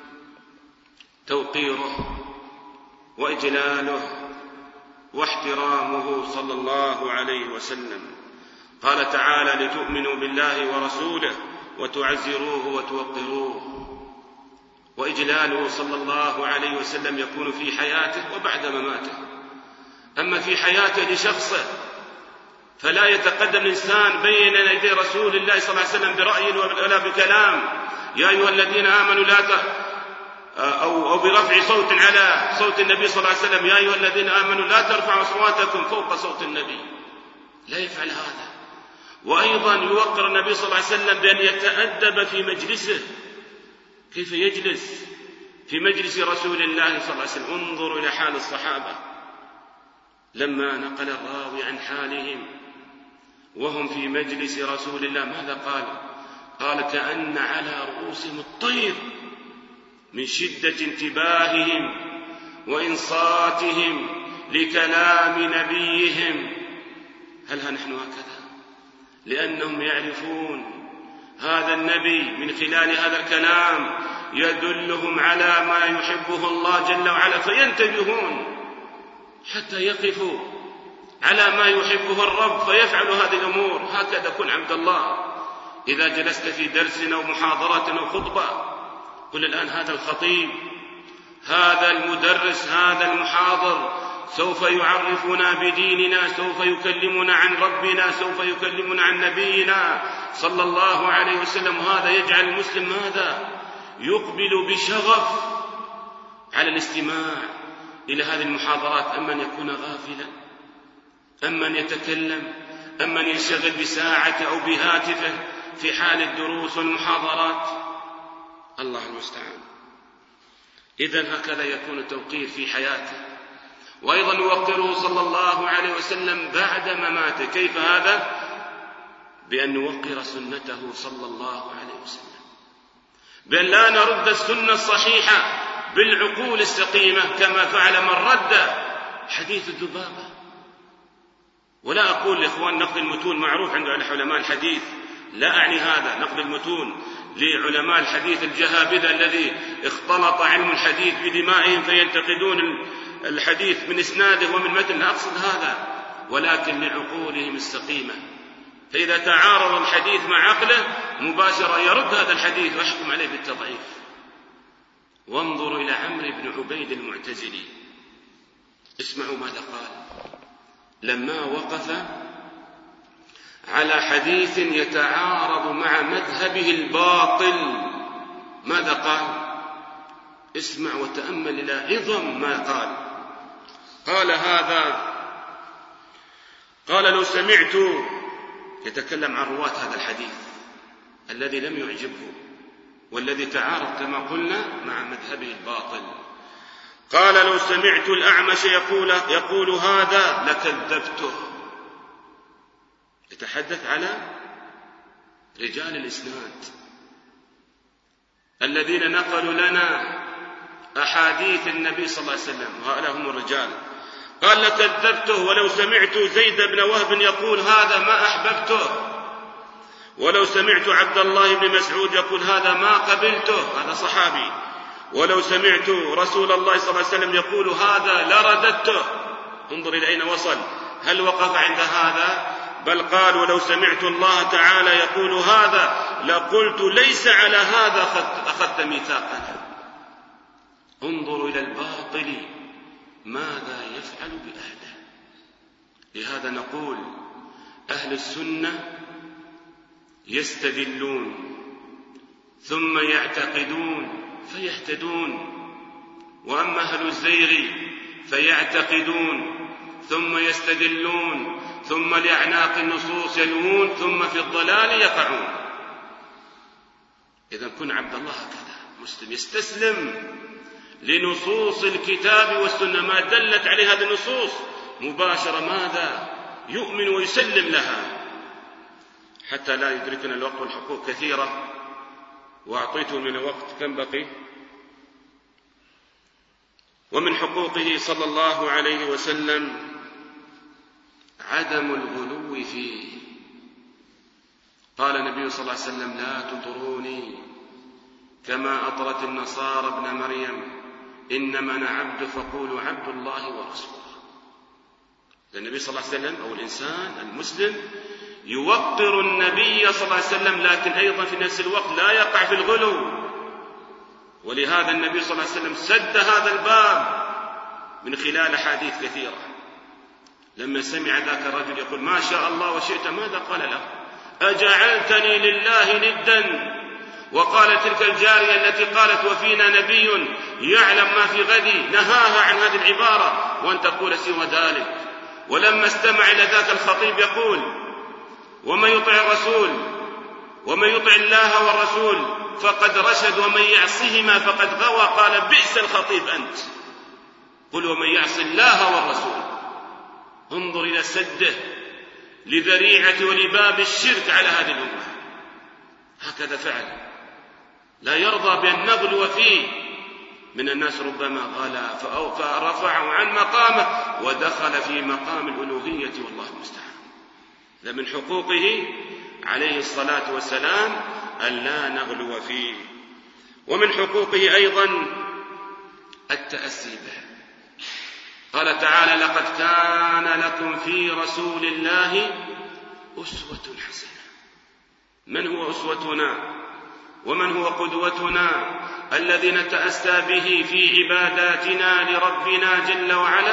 توقيره وإجلاله واحترامه صلى الله عليه وسلم. قال تعالى: لتؤمنوا بالله ورسوله وتعزروه وتوقروه. وإجلاله صلى الله عليه وسلم يكون في حياته وبعد مماته. أما في حياته لشخصه فلا يتقدم الإنسان بين يدي رسول الله صلى الله عليه وسلم برأي ولا بكلام. يا أيها الذين آمنوا لا ت... أو... أو برفع صوت على صوت النبي صلى الله عليه وسلم: يا أيها الذين آمنوا لا ترفعوا أصواتكم فوق صوت النبي. لا يفعل هذا. وأيضا يوقر النبي صلى الله عليه وسلم بأن يتأدب في مجلسه. كيف يجلس في مجلس رسول الله صلى الله عليه وسلم؟ انظروا إلى حال الصحابة لما نقل الراوي عن حالهم وهم في مجلس رسول الله. ماذا قال؟ قال: كأن على رؤوسهم الطير من شدة انتباههم وإنصاتهم لكلام نبيهم. هل ها نحن هكذا؟ لأنهم يعرفون هذا النبي من خلال هذا الكلام يدلهم على ما يحبه الله جل وعلا، فينتبهون حتى يقفوا على ما يحبه الرب فيفعلوا هذه الأمور. هكذا كن عبد الله. إذا جلست في درس أو محاضرة أو خطبة، قل الآن هذا الخطيب، هذا المدرس، هذا المحاضر سوف يعرفنا بديننا، سوف يكلمنا عن ربنا، سوف يكلمنا عن نبينا صلى الله عليه وسلم. وهذا يجعل المسلم ماذا؟ يقبل بشغف على الاستماع إلى هذه المحاضرات، أما أن يكون غافلا، أما أن يتكلم، أما أن ينشغل بساعة أو بهاتفه في حال الدروس والمحاضرات. الله المستعان. إذن هكذا يكون التوقير في حياته، وأيضا يوقره صلى الله عليه وسلم بعد مماته. كيف هذا؟ بأن نوقر سنته صلى الله عليه وسلم، بأن لا نرد السنة الصحيحة بالعقول السقيمة كما فعل من رد حديث الذبابة. ولا أقول لإخوان نقد المتون معروف عند علماء الحديث، لا أعني هذا نقد المتون لعلماء الحديث الجهابذة الذي اختلط علم الحديث بدمائهم فينتقدون الحديث من إسناده ومن متن، لا أقصد هذا، ولكن لعقولهم السقيمة. فإذا تعارض الحديث مع عقله مباشرة يرد هذا الحديث ويحكم عليه بالتضعيف. وانظروا إلى عمرو بن عبيد المعتزلي، اسمعوا ماذا قال لما وقف على حديث يتعارض مع مذهبه الباطل. ماذا قال؟ اسمع وتأمل إلى عظم ما قال. قال هذا، قال لو سمعت، يتكلم عن رواة هذا الحديث الذي لم يعجبه والذي تعارض كما قلنا مع مذهبه الباطل. قال لو سمعت الأعمش يقول, يقول هذا لكذبته. يتحدث على رجال الإسناد الذين نقلوا لنا أحاديث النبي صلى الله عليه وسلم، وهؤلاء هم الرجال. قال لكذبته، ولو سمعت زيد بن وهب يقول هذا ما أحببته، ولو سمعت عبد الله بن مسعود يقول هذا ما قبلته، هذا صحابي، ولو سمعت رسول الله صلى الله عليه وسلم يقول هذا لرددته. انظر إلى أين وصل. هل وقف عند هذا؟ بل قال ولو سمعت الله تعالى يقول هذا لقلت ليس على هذا أخذت ميثاقنا. انظروا إلى الباطل ماذا يفعل بأهله. لهذا نقول أهل السنة يستدلون ثم يعتقدون فيهتدون، وأما أهل الزيغ فيعتقدون ثم يستدلون ثم لأعناق النصوص يلوون ثم في الضلال يقعون. إذن كن عبد الله هكذا مسلم يستسلم لنصوص الكتاب والسنة ما دلت عليه هذه النصوص مباشرة ماذا؟ يؤمن ويسلم لها حتى لا يدركنا الوقت والحقوق كثيرة. وأعطيته من الوقت كم بقي؟ ومن حقوقه صلى الله عليه وسلم عدم الغلو فيه. قال النبي صلى الله عليه وسلم لا تطروني كما أطرت النصارى ابن مريم، إنما أنا عبد فقولوا عبد الله ورسوله. النبي صلى الله عليه وسلم أو الإنسان المسلم يوقر النبي صلى الله عليه وسلم، لكن أيضا في نفس الوقت لا يقع في الغلو. ولهذا النبي صلى الله عليه وسلم سد هذا الباب من خلال أحاديث كثيرة. لما سمع ذاك الرجل يقول ما شاء الله وشئت، ماذا قال له؟ أجعلتني لله ندا؟ وقال تلك الجارية التي قالت وفينا نبي يعلم ما في غد نهاها عن هذه العبارة وأن تقول سوى ذلك. ولما استمع إلى ذاك الخطيب يقول ومن يطع الرسول ومن يطع الله والرسول فقد رشد ومن يعصهما فقد غوى، قال بئس الخطيب أنت، قل ومن يعص الله والرسول. انظر إلى سده لذريعة ولباب الشرك على هذه الأمة. هكذا فعل، لا يرضى بأن نغلو فيه. من الناس ربما غلا فرفعه عن مقامه ودخل في مقام الألوهية والله المستعان. لمن حقوقه عليه الصلاة والسلام أن لا نغلو فيه. ومن حقوقه أيضا التأسي به. قال تعالى لقد كان لكم في رسول الله أسوة حسنة. من هو أسوتنا ومن هو قدوتنا الذي نتأسى به في عباداتنا لربنا جل وعلا؟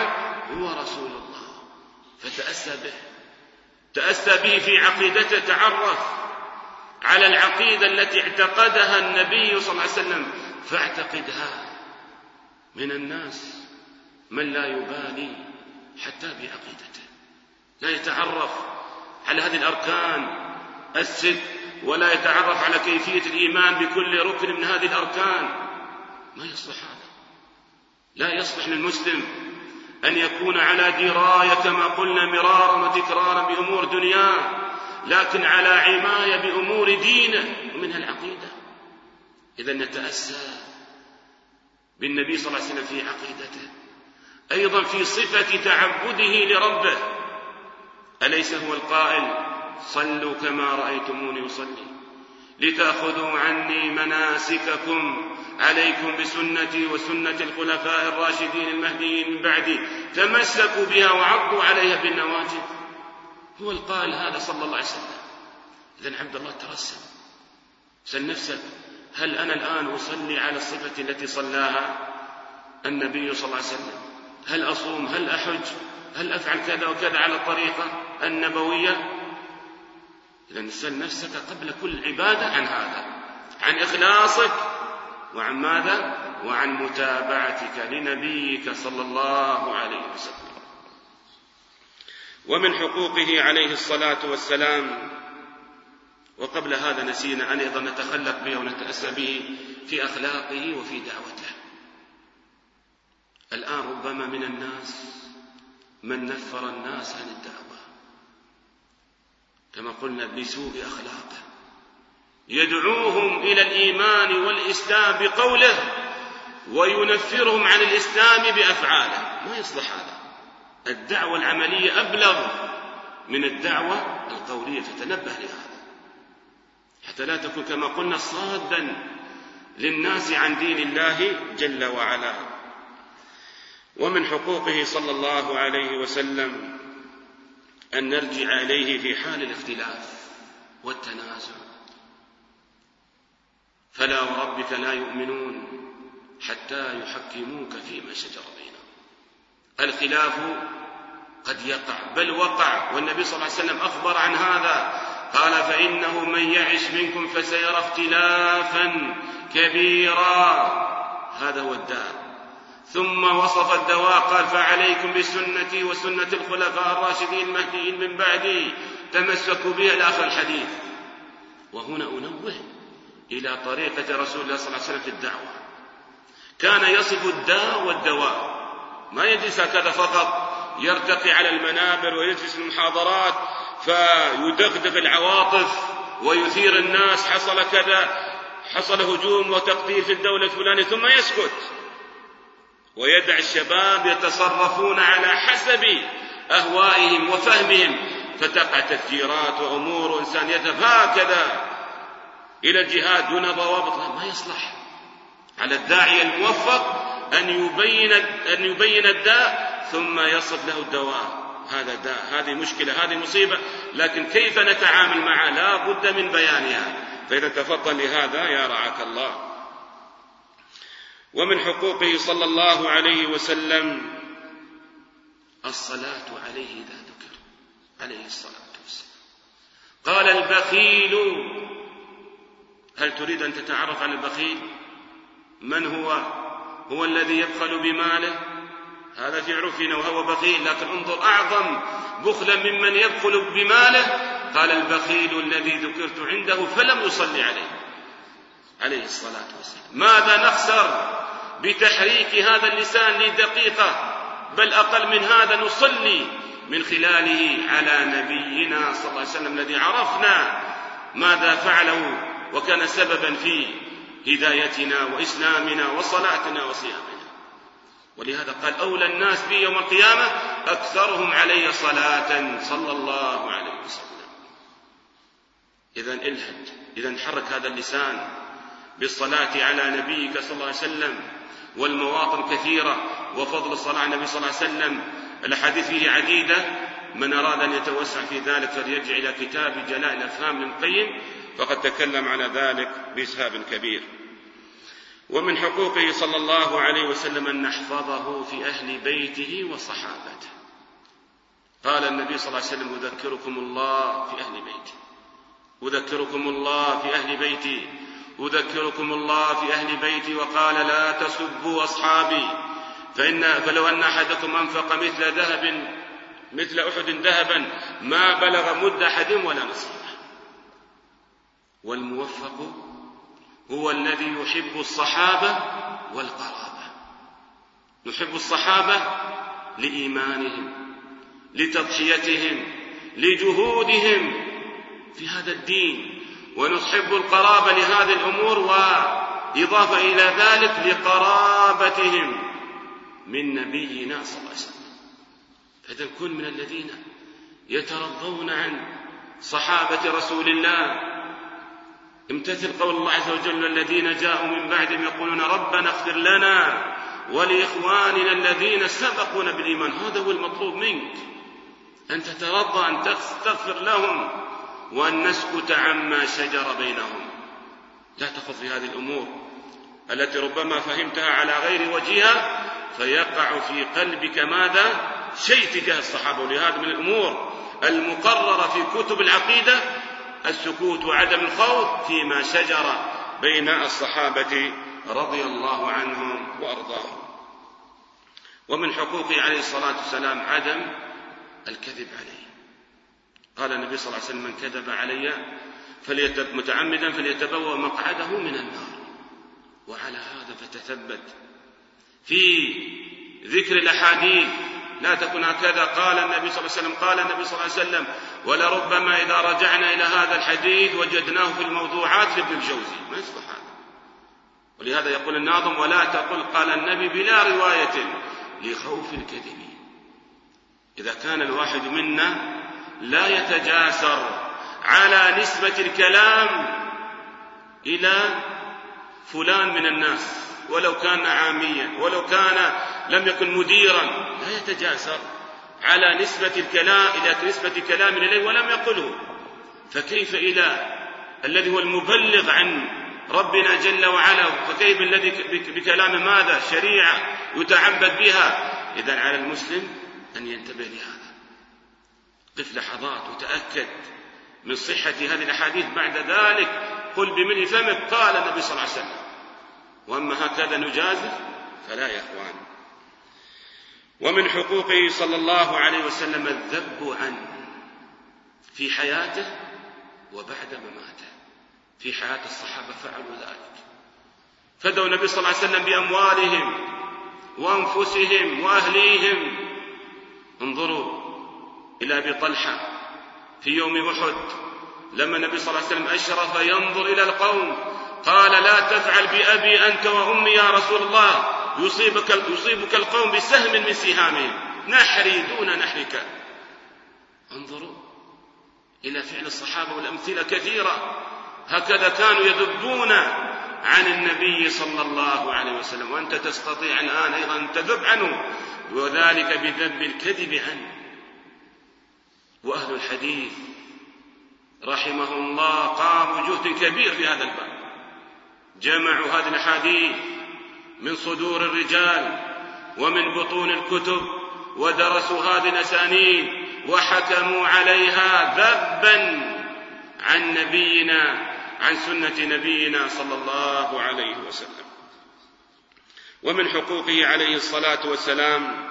هو رسول الله، فتأسى به، تأسى به في عقيدته، تعرف على العقيدة التي اعتقدها النبي صلى الله عليه وسلم فاعتقدها. من الناس من لا يبالي حتى بعقيدته، لا يتعرف على هذه الأركان الست ولا يتعرف على كيفية الإيمان بكل ركن من هذه الأركان. ما يصلح هذا، لا يصلح للمسلم أن يكون على دراية كما قلنا مرارا وتكرارا بأمور دنياه، لكن على عناية بأمور دينه ومنها العقيدة. إذا نتأسى بالنبي صلى الله عليه وسلم في عقيدته، أيضا في صفة تعبده لربه. أليس هو القائل صلوا كما رأيتموني أصلي لتأخذوا عني مناسككم عليكم بسنتي وسنة الخلفاء الراشدين المهديين من بعدي تمسكوا بها وعضوا عليها بالنواجذ. هو القائل هذا صلى الله عليه وسلم. إذن عبد الله ترسل، سل نفسك، هل أنا الآن أصلي على الصفة التي صلاها النبي صلى الله عليه وسلم؟ هل أصوم؟ هل أحج؟ هل أفعل كذا وكذا على الطريقة النبوية؟ إذن سل نفسك قبل كل عبادة عن هذا، عن إخلاصك، وعن ماذا؟ وعن متابعتك لنبيك صلى الله عليه وسلم. ومن حقوقه عليه الصلاة والسلام، وقبل هذا نسينا أن أيضا نتخلق به ونتأسى به في أخلاقه وفي دعوته. الآن ربما من الناس من نفر الناس عن الدعوة كما قلنا بسوء أخلاقه، يدعوهم إلى الإيمان والإسلام بقوله وينفرهم عن الإسلام بأفعاله. ما يصلح هذا. الدعوة العملية أبلغ من الدعوة القولية، فتنبه لهذا حتى لا تكون كما قلنا صادا للناس عن دين الله جل وعلا. ومن حقوقه صلى الله عليه وسلم أن نرجع إليه في حال الاختلاف والتنازع. فلا وربك لا يؤمنون حتى يحكموك فيما شجر بينهم. الخلاف قد يقع، بل وقع، والنبي صلى الله عليه وسلم أخبر عن هذا، قال فإنه من يعش منكم فسيرى اختلافا كبيرا. هذا هو الداء. ثم وصف الدواء قال فعليكم بسنتي وسنة الخلفاء الراشدين المهديين من بعدي تمسكوا بها إلى آخر الحديث. وهنا أنوه إلى طريقة رسول الله صلى الله عليه وسلم في الدعوة. كان يصف الداء والدواء، ما يجلس هكذا فقط يرتقي على المنابر ويجلس المحاضرات فيدغدغ العواطف ويثير الناس، حصل كذا، حصل هجوم وتقتيل في الدولة الفلانية، ثم يسكت ويدع الشباب يتصرفون على حسب أهوائهم وفهمهم، فتقع تفجيرات وأمور، وإنسان يذهب هكذا إلى الجهاد دون ضوابط. ما يصلح. على الداعية الموفق أن يبين أن يبين الداء ثم يصف له الدواء. هذا داء، هذه مشكلة، هذه مصيبة، لكن كيف نتعامل معها لا بد من بيانها. فإذا تفضل لهذا يا رعاك الله. ومن حقوقه صلى الله عليه وسلم الصلاة عليه إذا ذكر عليه الصلاة والسلام. قال البخيل. هل تريد أن تتعرف على البخيل؟ من هو؟ هو الذي يبخل بماله، هذا في عرفنا وهو بخيل، لكن انظر أعظم بخلا ممن يبخل بماله. قال البخيل الذي ذكرت عنده فلم يصلي عليه عليه الصلاة والسلام. ماذا نخسر بتحريك هذا اللسان لدقيقة، بل أقل من هذا نصلي من خلاله على نبينا صلى الله عليه وسلم الذي عرفنا ماذا فعله وكان سببا في هدايتنا وإسلامنا وصلاتنا وصيامنا. ولهذا قال أولى الناس بي يوم القيامة أكثرهم علي صلاة صلى الله عليه وسلم. إذن الهج، إذن حرك هذا اللسان بالصلاة على نبيك صلى الله عليه وسلم. والمواطن كثيرة وفضل الصلاة على النبي صلى الله عليه وسلم الأحاديث فيه عديدة. من أراد أن يتوسع في ذلك فليرجع إلى كتاب جلاء الأفهام للقيم، فقد تكلم على ذلك بإسهاب كبير. ومن حقوقه صلى الله عليه وسلم أن نحفظه في أهل بيته وصحابته. قال النبي صلى الله عليه وسلم: أذكركم الله في أهل بيتي، أذكركم الله في أهل بيتي، أذكركم الله في أهل بيتي. وقال: لا تسبوا أصحابي، فإن فلو أن أحدكم أنفق مثل ذهب مثل أحد ذهبا ما بلغ مد أحد ولا نصيبه. والموفق هو الذي يحب الصحابة والقرابة. نحب الصحابة لإيمانهم، لتضحيتهم، لجهودهم في هذا الدين، ونحب القرابة لهذه الأمور، وإضافة إلى ذلك لقرابتهم من نبينا صلى الله عليه وسلم. فإذا كن من الذين يترضون عن صحابة رسول الله. امتثل قول الله عز وجل: الذين جاءوا من بعدهم يقولون ربنا اغفر لنا ولإخواننا الذين سبقونا بالإيمان. هذا هو المطلوب منك، أن تترضى أن تغفر لهم وأن نسكت عما شجر بينهم. لا تخض في هذه الأمور التي ربما فهمتها على غير وجهها فيقع في قلبك ماذا؟ شيء تجاه الصحابة. ولهذا من الأمور المقررة في كتب العقيدة السكوت وعدم الخوض فيما شجر بين الصحابة رضي الله عنهم وأرضاهم. ومن حقوقه عليه الصلاة والسلام عدم الكذب عليه. قال النبي صلى الله عليه وسلم: من كذب علي فليتب متعمدا فليتبوأ مقعده من النار. وعلى هذا فتثبت في ذكر الأحاديث، لا تكن هكذا. قال النبي صلى الله عليه وسلم قال النبي صلى الله عليه وسلم: ولربما إذا رجعنا إلى هذا الحديث وجدناه في الموضوعات لابن الجوزي. ما يصلح هذا. ولهذا يقول الناظم: ولا تقل قال النبي بلا رواية لخوف الكذب. إذا كان الواحد منا لا يتجاسر على نسبة الكلام إلى فلان من الناس، ولو كان عاميا، ولو كان لم يكن مديرا، لا يتجاسر على نسبة الكلام إلى نسبة كلام إليه ولم يقله. فكيف إلى الذي هو المبلغ عن ربنا جل وعلا؟ فكيف الذي بكلام ماذا؟ شريعة يتعبد بها. إذن على المسلم أن ينتبه لهذا. قف لحظات وتأكد من صحة هذه الأحاديث. بعد ذلك قل بملء فمك قال النبي صلى الله عليه وسلم. وأما هكذا نجازف فلا يا إخوان. ومن حقوقه صلى الله عليه وسلم الذب عنه في حياته وبعد مماته. في حياة الصحابة فعلوا ذلك، فدوا النبي صلى الله عليه وسلم بأموالهم وأنفسهم وأهليهم. انظروا إلى أبي طلحة في يوم أحد لما النبي صلى الله عليه وسلم أشرف ينظر إلى القوم قال: لا تفعل بأبي أنت وأمي يا رسول الله، يصيبك, يصيبك القوم بسهم من سهامهم، نحري دون نحرك. انظروا إلى فعل الصحابة، والأمثلة كثيرة. هكذا كانوا يذبون عن النبي صلى الله عليه وسلم، وأنت تستطيع الآن أيضا أن تذب عنه، وذلك بذب الكذب عنه. وأهل الحديث رحمهم الله قاموا جهد كبير في هذا الباب، جمعوا هذه الأحاديث من صدور الرجال ومن بطون الكتب، ودرسوا هذه الأسانيد وحكموا عليها ذبا عن نبينا، عن سنة نبينا صلى الله عليه وسلم. ومن حقوقه عليه الصلاة والسلام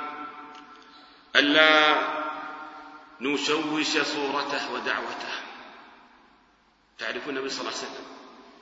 ألا نشوش صورته ودعوته. تعرفون النبي صلى الله عليه وسلم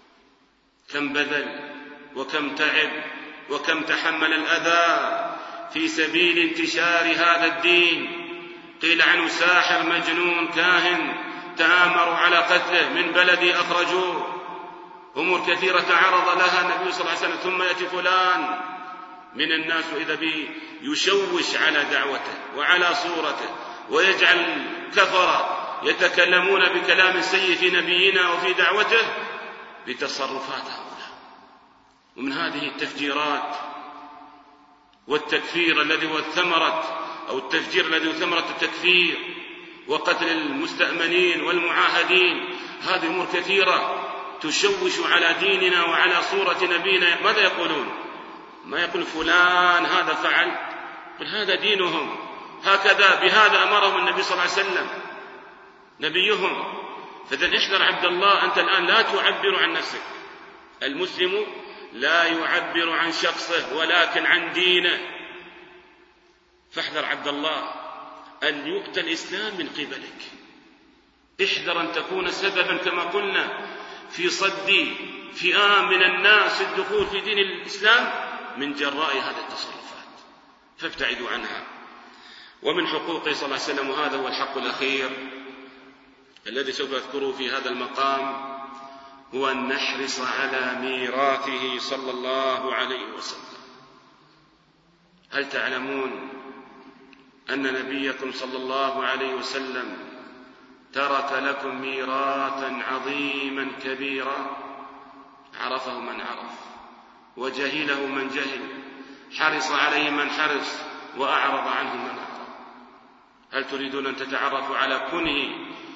كم بذل وكم تعب وكم تحمل الأذى في سبيل انتشار هذا الدين. قيل عنه ساحر مجنون كاهن، تآمروا على قتله، من بلدي أخرجوه. أمور كثيرة تعرض لها النبي صلى الله عليه وسلم. ثم يأتي فلان من الناس إذا به يشوش على دعوته وعلى صورته، ويجعل كفرة يتكلمون بكلام سيء في نبينا وفي دعوته بتصرفات هؤلاء. ومن هذه التفجيرات والتكفير الذي هو الثمرة، أو التفجير الذي هو ثمرة التكفير وقتل المستأمنين والمعاهدين، هذه أمور كثيرة تشوش على ديننا وعلى صورة نبينا، ماذا يقولون؟ ما يقول فلان هذا فعل، قل هذا دينهم، هكذا بهذا أمرهم النبي صلى الله عليه وسلم نبيهم. فإذا احذر عبد الله، أنت الآن لا تعبر عن نفسك. المسلم لا يعبر عن شخصه ولكن عن دينه. فاحذر عبد الله أن يؤتى الإسلام من قبلك. احذر أن تكون سببا كما قلنا في صد فئام من الناس الدخول في دين الإسلام من جراء هذه التصرفات، فابتعدوا عنها. ومن حقوقه صلى الله عليه وسلم، وهذا هو الحق الأخير الذي سوف أذكره في هذا المقام، هو أن نحرص على ميراثه صلى الله عليه وسلم. هل تعلمون أن نبيكم صلى الله عليه وسلم ترك لكم ميراثا عظيما كبيرا؟ عرفه من عرف وجهله من جهل، حرص عليه من حرص وأعرض عنه من أعرض. هل تريدون أن تتعرفوا على كنه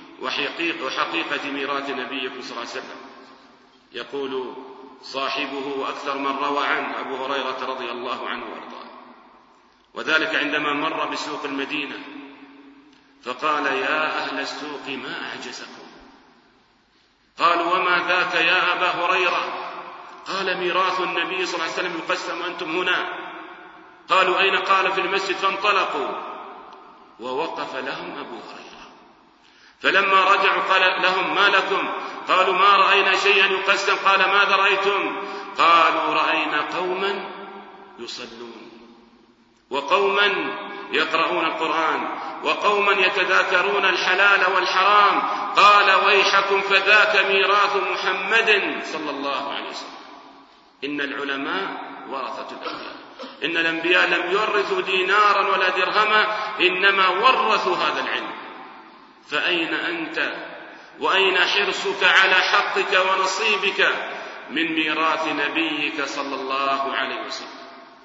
وحقيقة ميراث نبيكم صلى الله عليه وسلم؟ يقول صاحبه وأكثر من روى عنه أبو هريرة رضي الله عنه وارضاه، وذلك عندما مر بسوق المدينة فقال: يا أهل السوق ما أعجزكم؟ قالوا: وما ذاك يا أبا هريرة؟ قال: ميراث النبي صلى الله عليه وسلم يقسم وأنتم هنا. قالوا: أين؟ قال: في المسجد. فانطلقوا ووقف لهم أبو هريرة، فلما رجعوا قال لهم: ما لكم؟ قالوا: ما رأينا شيئا يقسم. قال: ماذا رأيتم؟ قالوا: رأينا قوما يصلون، وقوما يقرؤون القرآن، وقوما يتذاكرون الحلال والحرام. قال: ويحكم، فذاك ميراث محمد صلى الله عليه وسلم. إن العلماء ورثة الأنبياء، إن الأنبياء لم يورثوا دينارا ولا درهما، إنما ورثوا هذا العلم. فأين أنت وأين حرصك على حقك ونصيبك من ميراث نبيك صلى الله عليه وسلم؟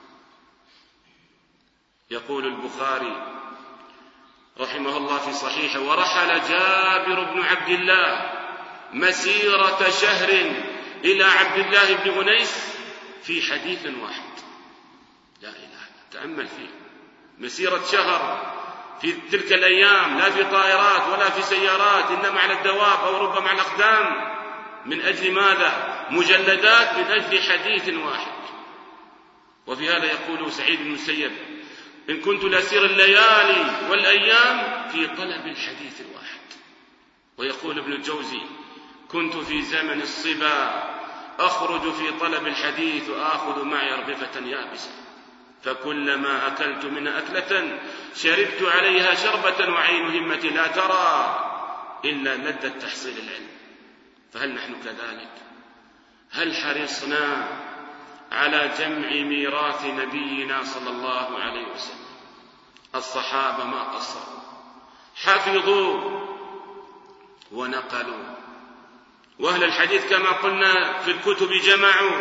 يقول البخاري رحمه الله في صحيحه: ورحل جابر بن عبد الله مسيرة شهر إلى عبد الله بن أنيس في حديث واحد. لا إله إلا، تأمل فيه، مسيرة شهر في تلك الأيام، لا في طائرات ولا في سيارات، إنما على الدواب أو ربما على الأقدام. من أجل ماذا؟ مجلدات، من أجل حديث واحد. وفي هذا يقول سعيد بن المسيب: إن كنت لأسير الليالي والأيام في طلب الحديث الواحد. ويقول ابن الجوزي: كنت في زمن الصبا أخرج في طلب الحديث وآخذ معي رغفة يابسة، فكلما أكلت من أكلة شربت عليها شربة، وعين همتي لا ترى إلا لذة تحصيل العلم. فهل نحن كذلك؟ هل حرصنا على جمع ميراث نبينا صلى الله عليه وسلم؟ الصحابة ما قصروا، حفظوا ونقلوا، وأهل الحديث كما قلنا في الكتب جمعوا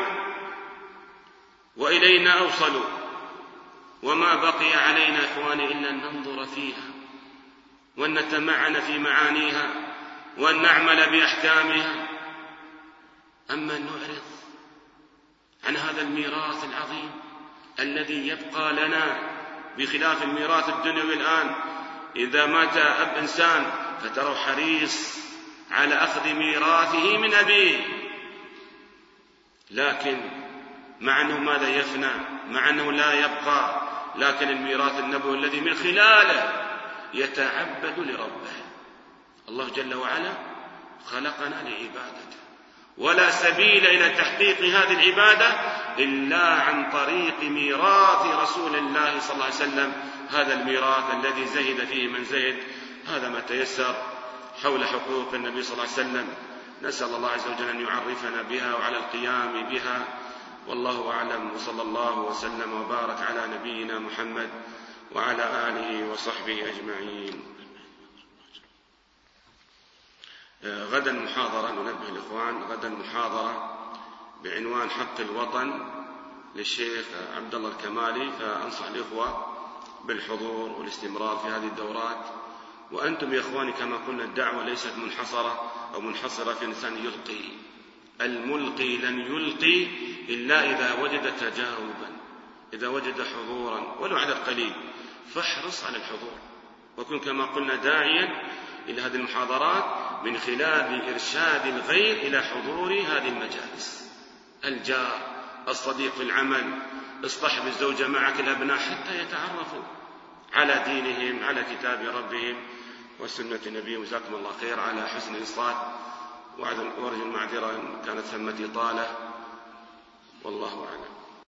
وإلينا أوصلوا. وما بقي علينا إخواني إلا أن ننظر فيها وأن نتمعن في معانيها وأن نعمل بأحكامها. أما أن نعرض عن هذا الميراث العظيم الذي يبقى لنا، بخلاف الميراث الدنيوي الآن، إذا مات أب إنسان فترى حريص على أخذ ميراثه من أبيه، لكن مع أنه ماذا يفنى، مع أنه لا يبقى، لكن الميراث النبوي الذي من خلاله يتعبد لربه. الله جل وعلا خلقنا لعبادته، ولا سبيل إلى تحقيق هذه العبادة إلا عن طريق ميراث رسول الله صلى الله عليه وسلم. هذا الميراث الذي زهد فيه من زهد. هذا ما تيسر حول حقوق النبي صلى الله عليه وسلم. نسأل الله عز وجل أن يعرفنا بها وعلى القيام بها. والله أعلم، وصلى الله وسلم وبارك على نبينا محمد وعلى آله وصحبه أجمعين. غدا محاضرة، ننبه الإخوان، غدا محاضرة بعنوان حق الوطن للشيخ عبد الله الكمالي، فأنصح الإخوة بالحضور والاستمرار في هذه الدورات. وأنتم يا إخواني كما قلنا الدعوة ليست منحصرة أو منحصرة في إنسان يلقي، الملقي لن يلقي إلا إذا وجد تجاوبا، إذا وجد حضورا ولو عدد قليل، فاحرص على الحضور، وكن كما قلنا داعيا إلى هذه المحاضرات من خلال إرشاد الغير إلى حضور هذه المجالس. الجار، الصديق في العمل، اصطحب الزوجة معك، الأبناء، حتى يتعرفوا على دينهم، على كتاب ربهم وسنة نبيهم. جزاكم الله خير على حسن الإنصات، وأرجو المعذرة إن كانت ثمة إطالة، والله أعلم.